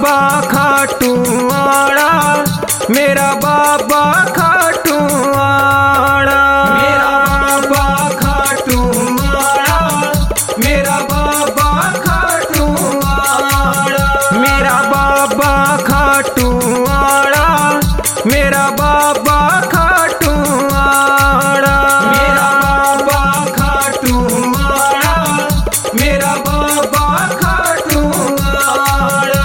बाबा खाटूवाड़ा, मेरा बाबा खाटूवाड़ा, मेरा बाबा खाटूवाड़ा, मेरा बाबा खाटूवाड़ा, मेरा बाबा खाटूवाड़ा, मेरा बाबा खाटूवाड़ा, मेरा बाबा खाटूवाड़ा, मेरा बाबा खाटूवाड़ा।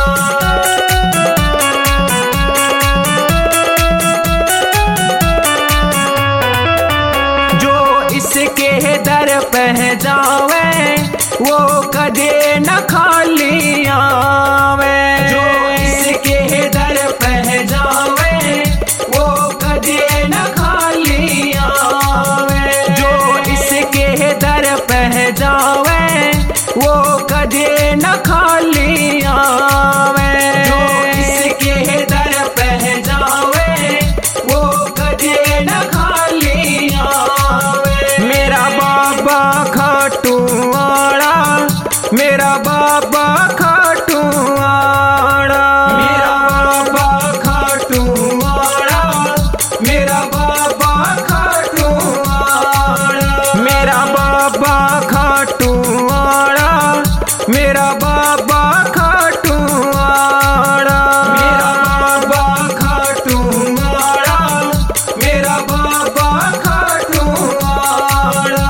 जो इसके दर पे जावे वो कदे न खाली आवे, जो इसके दर पे जावे वो कदे न खाली आवे, जो इसके दर पे जावे वो कदे न खाली आवे, जो इसके दर पे जावे वो कदे न खाली आवे। मेरा बाबा खाटूवाड़ा, मेरा बाबा खाटूवाड़ा, मेरा बाबा खाटूवाड़ा, मेरा बाबा खाटूवाड़ा, मेरा बाबा खाटूवाड़ा, मेरा बाबा खाटूवाड़ा, मेरा बाबा खाटूवाड़ा, मेरा बाबा खाटूवाड़ा।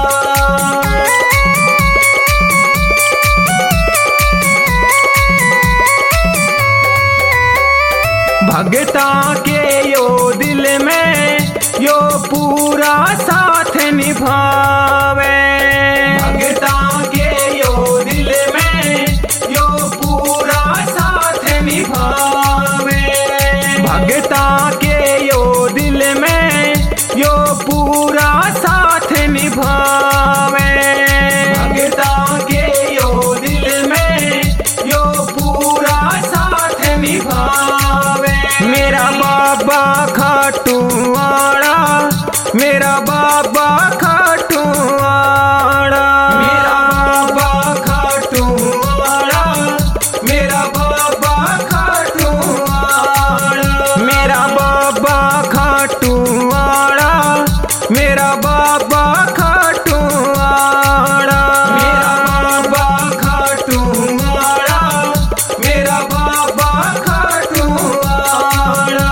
भगता के यो दिल में यो पूरा साथ निभावे, भगता के यो दिल में यो पूरा साथ निभावे, भगता के यो दिल में यो पूरा साथ निभावे, भगता के यो दिल में यो पूरा साथ निभावे। मेरा बाबा खाटूवाड़ा, मेरा बाबा खाटूवाड़ा, मेरा बाबा खाटूवाड़ा, मेरा बाबा खाटूवाड़ा, मेरा बाबा खाटूवाड़ा, मेरा बाबा खाटूवाड़ा, मेरा बाबा खाटूवाड़ा, मेरा बाबा खाटूवाड़ा।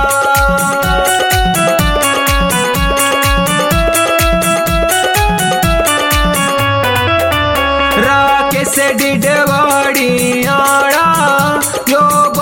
राकेश डिडवाड़ी आड़ा यो